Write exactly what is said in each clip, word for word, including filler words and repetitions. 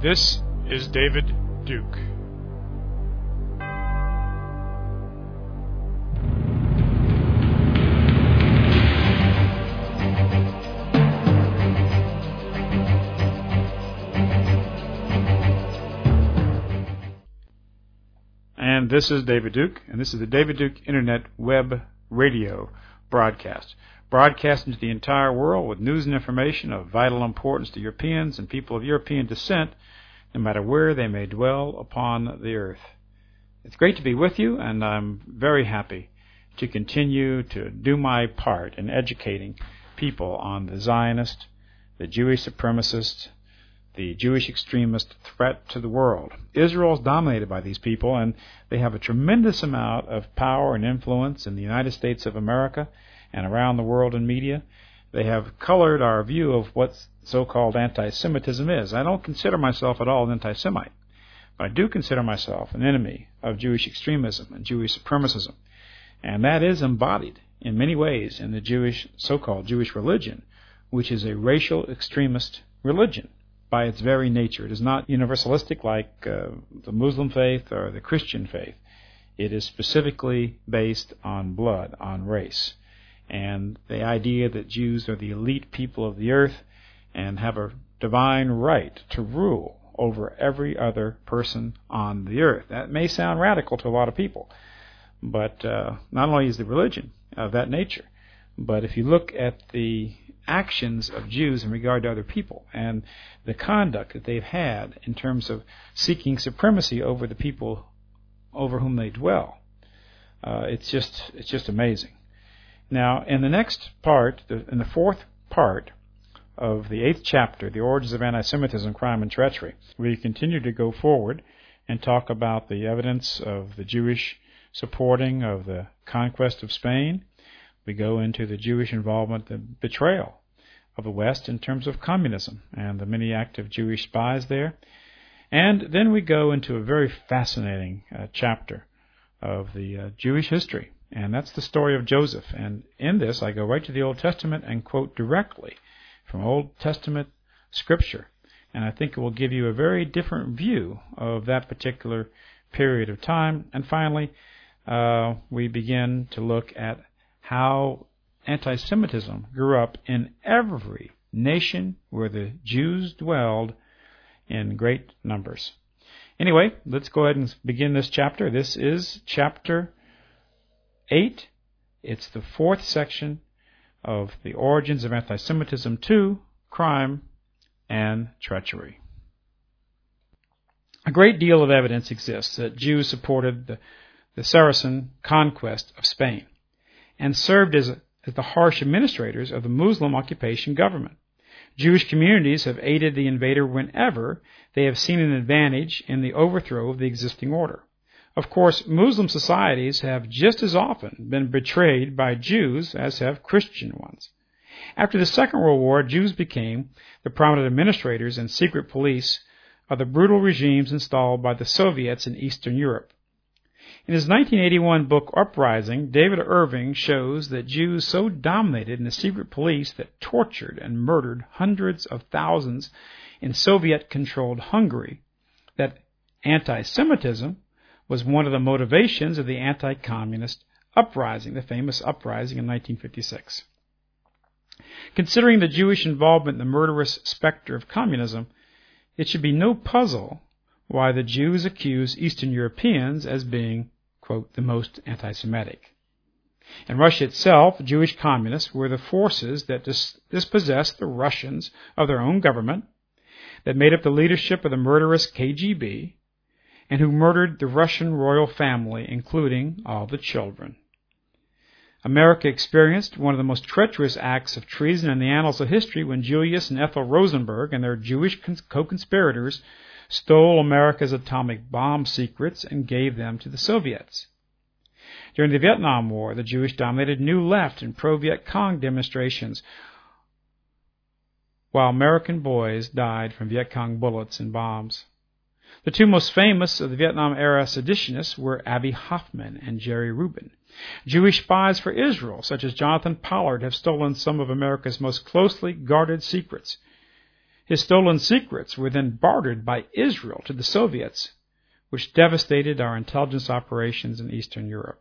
This is David Duke. And this is David Duke, and this is the David Duke Internet Web Radio broadcast. Broadcasting to the entire world with news and information of vital importance to Europeans and people of European descent, no matter where they may dwell upon the earth. It's great to be with you, and I'm very happy to continue to do my part in educating people on the Zionist, the Jewish supremacist, the Jewish extremist threat to the world. Israel is dominated by these people, and they have a tremendous amount of power and influence in the United States of America and around the world in media. They have colored our view of what so-called anti-Semitism is. I don't consider myself at all an anti-Semite, but I do consider myself an enemy of Jewish extremism and Jewish supremacism. And that is embodied in many ways in the Jewish, so-called Jewish religion, which is a racial extremist religion by its very nature. It is not universalistic like uh, the Muslim faith or the Christian faith. It is specifically based on blood, on race, and the idea that Jews are the elite people of the earth and have a divine right to rule over every other person on the earth. That may sound radical to a lot of people, but uh, not only is the religion of that nature, but if you look at the actions of Jews in regard to other people and the conduct that they've had in terms of seeking supremacy over the people over whom they dwell, uh, it's just it's just amazing. Now, in the next part, the, in the fourth part of the eighth chapter, The Origins of Anti-Semitism, Crime and Treachery, we continue to go forward and talk about the evidence of the Jewish supporting of the conquest of Spain. We go into the Jewish involvement, the betrayal of the West in terms of communism and the many active Jewish spies there. And then we go into a very fascinating uh, chapter of the uh, Jewish history, and that's the story of Joseph. And in this, I go right to the Old Testament and quote directly from Old Testament scripture. And I think it will give you a very different view of that particular period of time. And finally, uh, we begin to look at how anti-Semitism grew up in every nation where the Jews dwelled in great numbers. Anyway, let's go ahead and begin this chapter. This is chapter eight. It's the fourth section of The Origins of Anti-Semitism two, Crime and Treachery. A great deal of evidence exists that Jews supported the, the Saracen conquest of Spain and served as, as the harsh administrators of the Muslim occupation government. Jewish communities have aided the invader whenever they have seen an advantage in the overthrow of the existing order. Of course, Muslim societies have just as often been betrayed by Jews as have Christian ones. After the Second World War, Jews became the prominent administrators and secret police of the brutal regimes installed by the Soviets in Eastern Europe. In his nineteen eighty-one book Uprising, David Irving shows that Jews so dominated in the secret police that tortured and murdered hundreds of thousands in Soviet-controlled Hungary that anti-Semitism was one of the motivations of the anti-communist uprising, the famous uprising in nineteen fifty-six. Considering the Jewish involvement in the murderous specter of communism, it should be no puzzle why the Jews accuse Eastern Europeans as being, quote, the most anti-Semitic. In Russia itself, Jewish communists were the forces that dis- dispossessed the Russians of their own government, that made up the leadership of the murderous K G B, and who murdered the Russian royal family, including all the children. America experienced one of the most treacherous acts of treason in the annals of history when Julius and Ethel Rosenberg and their Jewish co-conspirators stole America's atomic bomb secrets and gave them to the Soviets. During the Vietnam War, the Jewish-dominated New Left and pro-Viet Cong demonstrations, while American boys died from Viet Cong bullets and bombs. The two most famous of the Vietnam-era seditionists were Abbie Hoffman and Jerry Rubin. Jewish spies for Israel, such as Jonathan Pollard, have stolen some of America's most closely guarded secrets. His stolen secrets were then bartered by Israel to the Soviets, which devastated our intelligence operations in Eastern Europe.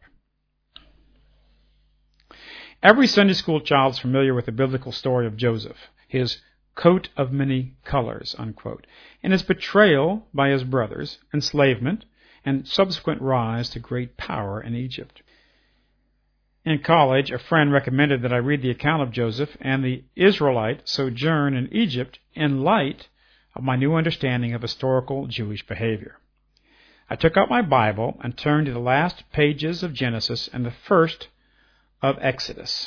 Every Sunday school child is familiar with the biblical story of Joseph, his coat of many colors, unquote, and his betrayal by his brothers, enslavement, and subsequent rise to great power in Egypt. In college, a friend recommended that I read the account of Joseph and the Israelite sojourn in Egypt in light of my new understanding of historical Jewish behavior. I took out my Bible and turned to the last pages of Genesis and the first of Exodus.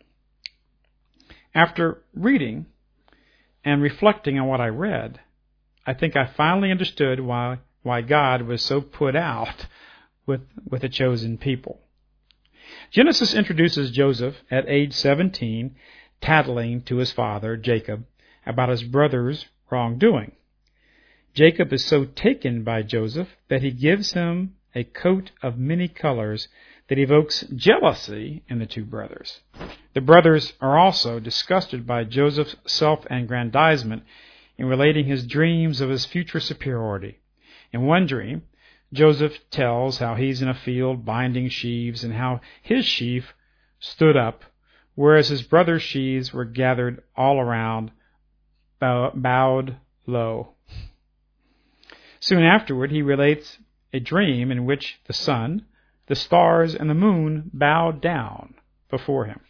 After reading and reflecting on what I read, I think I finally understood why why God was so put out with, with the chosen people. Genesis introduces Joseph at age seventeen, tattling to his father, Jacob, about his brother's wrongdoing. Jacob is so taken by Joseph that he gives him a coat of many colors that evokes jealousy in the two brothers. The brothers are also disgusted by Joseph's self-aggrandizement in relating his dreams of his future superiority. In one dream, Joseph tells how he's in a field binding sheaves and how his sheaf stood up, whereas his brother's sheaves were gathered all around, bow- bowed low. Soon afterward, he relates a dream in which the sun, the stars, and the moon bowed down before him.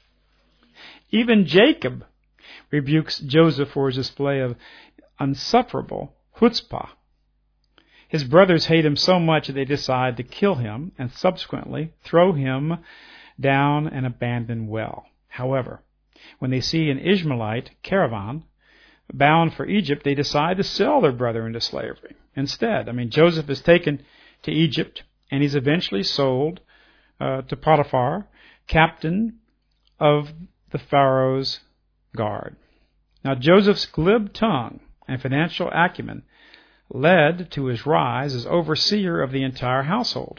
Even Jacob rebukes Joseph for his display of insufferable chutzpah. His brothers hate him so much that they decide to kill him and subsequently throw him down an abandoned well. However, when they see an Ishmaelite caravan bound for Egypt, they decide to sell their brother into slavery instead. I mean, Joseph is taken to Egypt, and he's eventually sold uh, to Potiphar, captain of the Pharaoh's guard. Now, Joseph's glib tongue and financial acumen led to his rise as overseer of the entire household.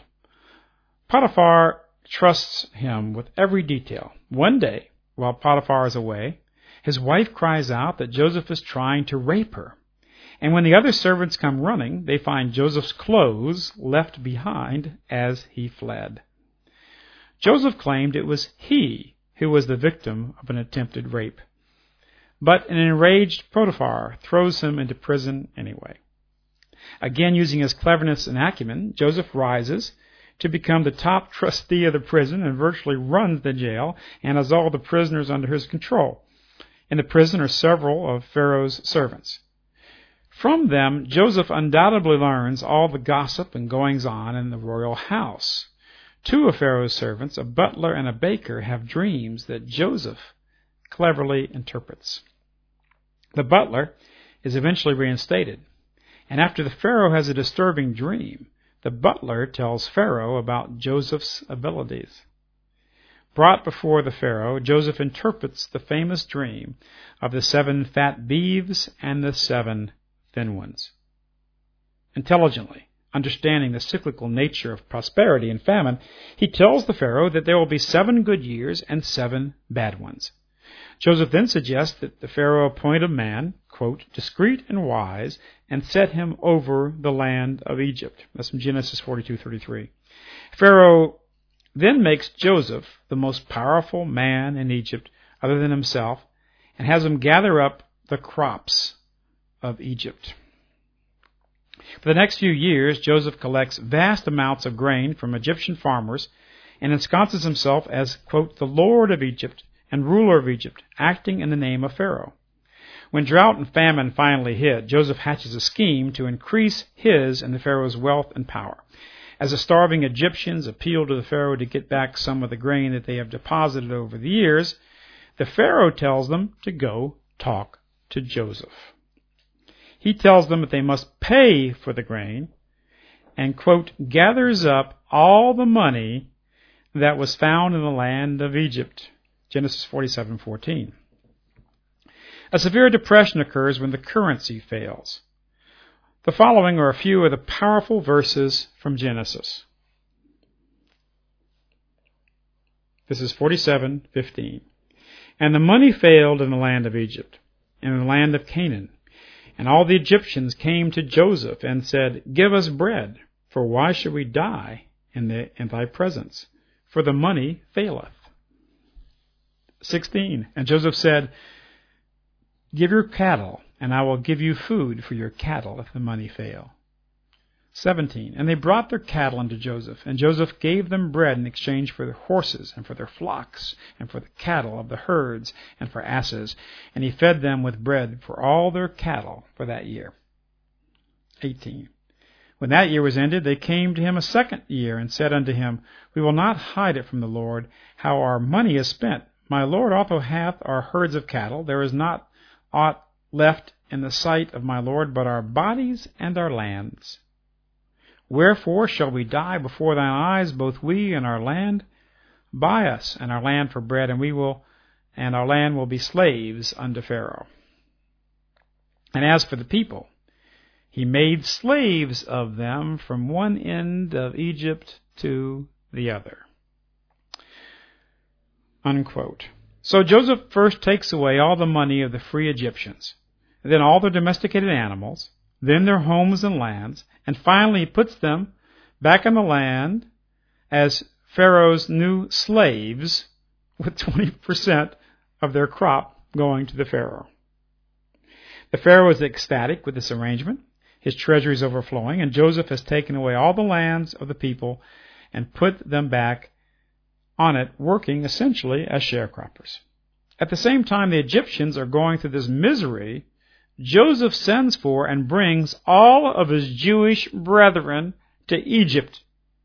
Potiphar trusts him with every detail. One day, while Potiphar is away, his wife cries out that Joseph is trying to rape her. And when the other servants come running, they find Joseph's clothes left behind as he fled. Joseph claimed it was he who was the victim of an attempted rape. But an enraged Potiphar throws him into prison anyway. Again, using his cleverness and acumen, Joseph rises to become the top trustee of the prison and virtually runs the jail and has all the prisoners under his control. In the prison are several of Pharaoh's servants. From them, Joseph undoubtedly learns all the gossip and goings-on in the royal house. Two of Pharaoh's servants, a butler and a baker, have dreams that Joseph cleverly interprets. The butler is eventually reinstated, and after the Pharaoh has a disturbing dream, the butler tells Pharaoh about Joseph's abilities. Brought before the Pharaoh, Joseph interprets the famous dream of the seven fat beeves and the seven thin ones. Intelligently, understanding the cyclical nature of prosperity and famine, he tells the Pharaoh that there will be seven good years and seven bad ones. Joseph then suggests that the Pharaoh appoint a man, quote, discreet and wise, and set him over the land of Egypt. That's from Genesis forty-two thirty-three. Pharaoh then makes Joseph the most powerful man in Egypt other than himself, and has him gather up the crops of Egypt. For the next few years, Joseph collects vast amounts of grain from Egyptian farmers and ensconces himself as, quote, the Lord of Egypt and ruler of Egypt, acting in the name of Pharaoh. When drought and famine finally hit, Joseph hatches a scheme to increase his and the Pharaoh's wealth and power. As the starving Egyptians appeal to the Pharaoh to get back some of the grain that they have deposited over the years, the Pharaoh tells them to go talk to Joseph. He tells them that they must pay for the grain and, quote, gathers up all the money that was found in the land of Egypt. Genesis forty-seven fourteen. A severe depression occurs when the currency fails. The following are a few of the powerful verses from Genesis. This is forty-seven fifteen. And the money failed in the land of Egypt, and in the land of Canaan, And all the Egyptians came to Joseph and said, Give us bread, for why should we die in, the, in thy presence? For the money faileth. sixteen. And Joseph said, Give your cattle, and I will give you food for your cattle if the money fail. seventeen. And they brought their cattle unto Joseph, and Joseph gave them bread in exchange for their horses, and for their flocks, and for the cattle of the herds, and for asses. And he fed them with bread for all their cattle for that year. eighteen. When that year was ended, they came to him a second year, and said unto him, We will not hide it from the Lord, how our money is spent. My Lord also hath our herds of cattle. There is not aught left in the sight of my Lord but our bodies and our lands. Wherefore shall we die before thine eyes, both we and our land? Buy us and our land for bread, and we will, and our land will be slaves unto Pharaoh. And as for the people, he made slaves of them from one end of Egypt to the other. Unquote. So Joseph first takes away all the money of the free Egyptians, then all their domesticated animals, then their homes and lands, and finally he puts them back in the land as Pharaoh's new slaves, with twenty percent of their crop going to the Pharaoh. The Pharaoh is ecstatic with this arrangement. His treasury is overflowing, and Joseph has taken away all the lands of the people and put them back on it, working essentially as sharecroppers. At the same time the Egyptians are going through this misery, Joseph sends for and brings all of his Jewish brethren to Egypt.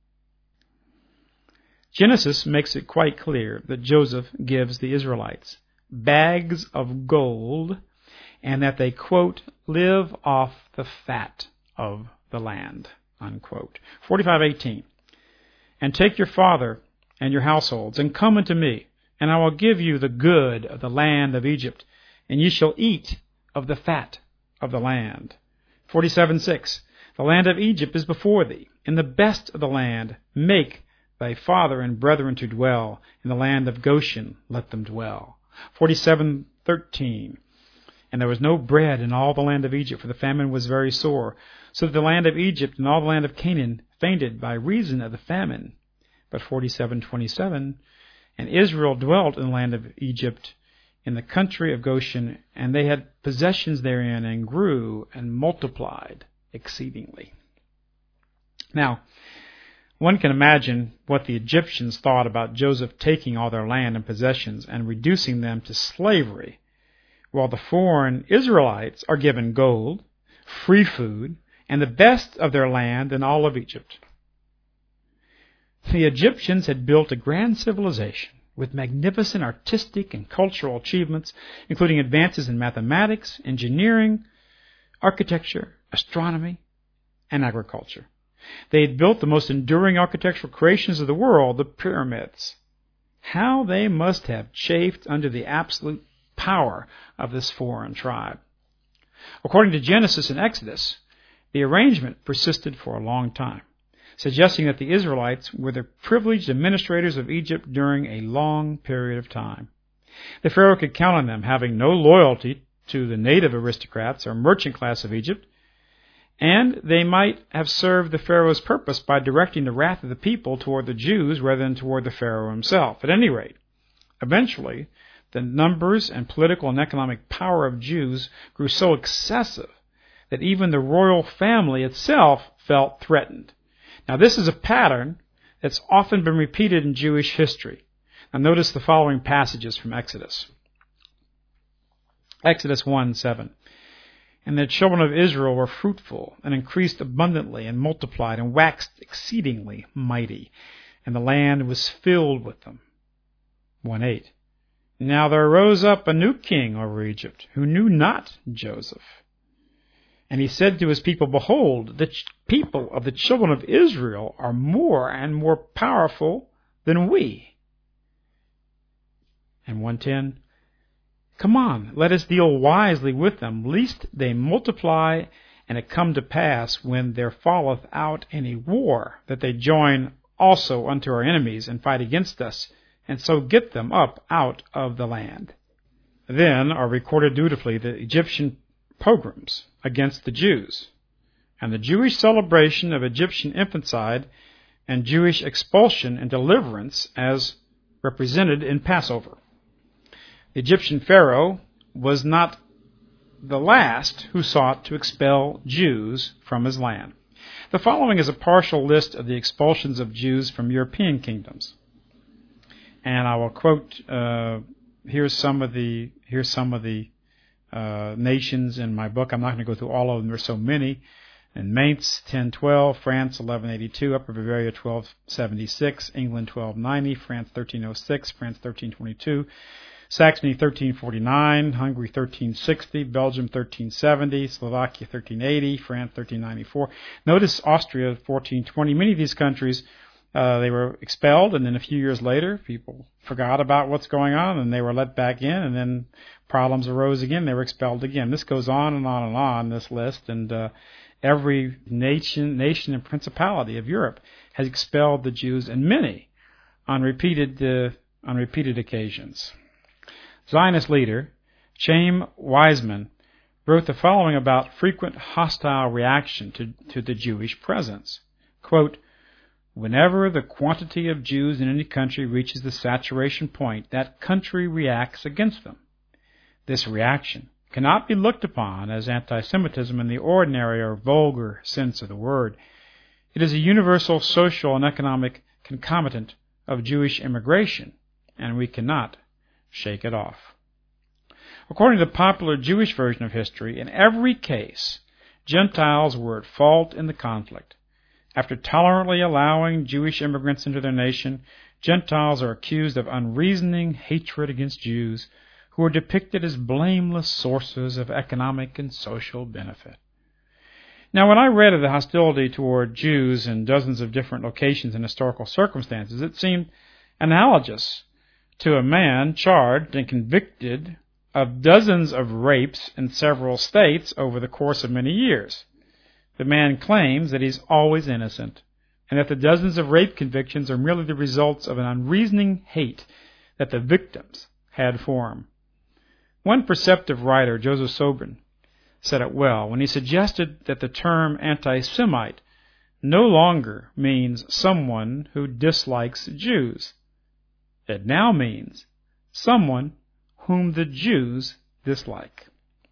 Genesis makes it quite clear that Joseph gives the Israelites bags of gold, and that they, quote, live off the fat of the land, unquote. forty-five eighteen. And take your father and your households, and come unto me, and I will give you the good of the land of Egypt, and ye shall eat of the fat of the land. forty-seven six. The land of Egypt is before thee. In the best of the land make thy father and brethren to dwell. In the land of Goshen let them dwell. forty-seven thirteen. And there was no bread in all the land of Egypt, for the famine was very sore. So that the land of Egypt and all the land of Canaan fainted by reason of the famine. But forty-seven twenty-seven, and Israel dwelt in the land of Egypt, in the country of Goshen, and they had possessions therein, and grew and multiplied exceedingly. Now, one can imagine what the Egyptians thought about Joseph taking all their land and possessions and reducing them to slavery, while the foreign Israelites are given gold, free food, and the best of their land in all of Egypt. The Egyptians had built a grand civilization with magnificent artistic and cultural achievements, including advances in mathematics, engineering, architecture, astronomy, and agriculture. They had built the most enduring architectural creations of the world, the pyramids. How they must have chafed under the absolute power of this foreign tribe. According to Genesis and Exodus, the arrangement persisted for a long time, suggesting that the Israelites were the privileged administrators of Egypt during a long period of time. The Pharaoh could count on them having no loyalty to the native aristocrats or merchant class of Egypt, and they might have served the Pharaoh's purpose by directing the wrath of the people toward the Jews rather than toward the Pharaoh himself. At any rate, eventually, the numbers and political and economic power of Jews grew so excessive that even the royal family itself felt threatened. Now, this is a pattern that's often been repeated in Jewish history. Now, notice the following passages from Exodus. Exodus one seven. And the children of Israel were fruitful, and increased abundantly, and multiplied, and waxed exceedingly mighty, and the land was filled with them. one eight. Now there rose up a new king over Egypt, who knew not Joseph. And he said to his people, Behold, the ch- people of the children of Israel are more and more powerful than we. And one ten, Come on, let us deal wisely with them, lest they multiply, and it come to pass, when there falleth out any war, that they join also unto our enemies, and fight against us, and so get them up out of the land. Then are recorded dutifully the Egyptian pogroms against the Jews, and the Jewish celebration of Egyptian infanticide and Jewish expulsion and deliverance as represented in Passover. The Egyptian Pharaoh was not the last who sought to expel Jews from his land. The following is a partial list of the expulsions of Jews from European kingdoms. And I will quote, uh, here's some of the, here's some of the uh, nations in my book. I'm not going to go through all of them. There's so many. In Mainz, ten twelve, France, eleven eighty-two, Upper Bavaria, twelve seventy-six, England, twelve ninety, France, thirteen oh six, France, thirteen twenty-two, Saxony, thirteen forty-nine, Hungary, thirteen sixty, Belgium, thirteen seventy, Slovakia, thirteen eighty, France, thirteen ninety-four. Notice Austria, fourteen twenty. Many of these countries, uh, they were expelled, and then a few years later, people forgot about what's going on, and they were let back in, and then problems arose again. They were expelled again. This goes on and on and on, this list, and uh, every nation, nation and principality of Europe has expelled the Jews, and many on repeated, uh, on repeated occasions. Zionist leader Chaim Weizmann wrote the following about frequent hostile reaction to, to the Jewish presence. Quote, "Whenever the quantity of Jews in any country reaches the saturation point, that country reacts against them. This reaction cannot be looked upon as anti-Semitism in the ordinary or vulgar sense of the word. It is a universal social and economic concomitant of Jewish immigration, and we cannot shake it off." According to the popular Jewish version of history, in every case, Gentiles were at fault in the conflict. After tolerantly allowing Jewish immigrants into their nation, Gentiles are accused of unreasoning hatred against Jews, who are depicted as blameless sources of economic and social benefit. Now, when I read of the hostility toward Jews in dozens of different locations and historical circumstances, it seemed analogous to a man charged and convicted of dozens of rapes in several states over the course of many years. The man claims that he's always innocent, and that the dozens of rape convictions are merely the results of an unreasoning hate that the victims had for him. One perceptive writer, Joseph Sobran, said it well when he suggested that the term anti-Semite no longer means someone who dislikes Jews. It now means someone whom the Jews dislike.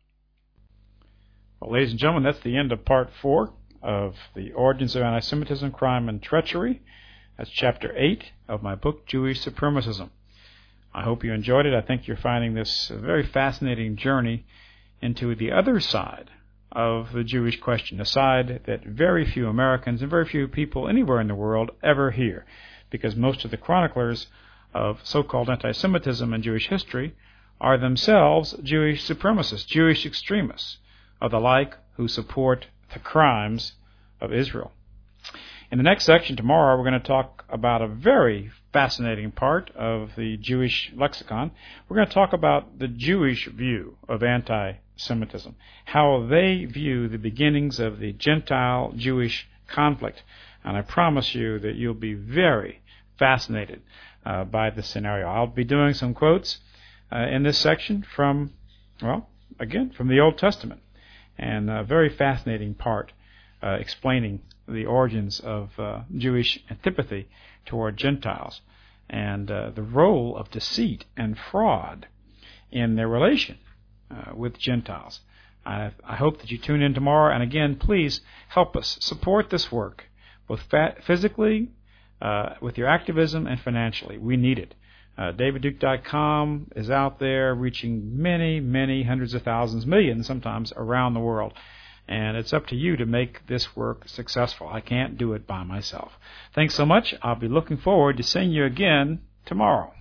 Well, ladies and gentlemen, that's the end of part four of The Origins of Anti-Semitism, Crime, and Treachery. That's chapter eight of my book, Jewish Supremacism. I hope you enjoyed it. I think you're finding this a very fascinating journey into the other side of the Jewish question, a side that very few Americans and very few people anywhere in the world ever hear, because most of the chroniclers of so-called anti-Semitism and Jewish history are themselves Jewish supremacists, Jewish extremists of the like who support the crimes of Israel. In the next section tomorrow, we're going to talk about a very fascinating part of the Jewish lexicon. We're going to talk about the Jewish view of anti-Semitism, how they view the beginnings of the Gentile-Jewish conflict. And I promise you that you'll be very fascinated uh, by the scenario. I'll be doing some quotes uh, in this section from, well, again, from the Old Testament, and a very fascinating part uh, explaining the origins of uh, Jewish antipathy toward Gentiles and uh, the role of deceit and fraud in their relation uh, with Gentiles. I, I hope that you tune in tomorrow, and again, please help us support this work, both physically, uh, with your activism, and financially. We need it. Uh, David Duke dot com is out there reaching many, many hundreds of thousands, millions sometimes, around the world. And it's up to you to make this work successful. I can't do it by myself. Thanks so much. I'll be looking forward to seeing you again tomorrow.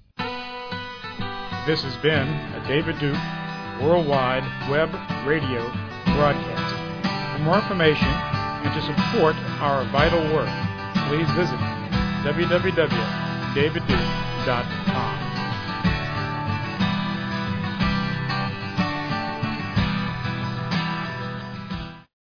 This has been a David Duke Worldwide Web Radio broadcast. For more information and to support our vital work, please visit w w w dot david duke dot com.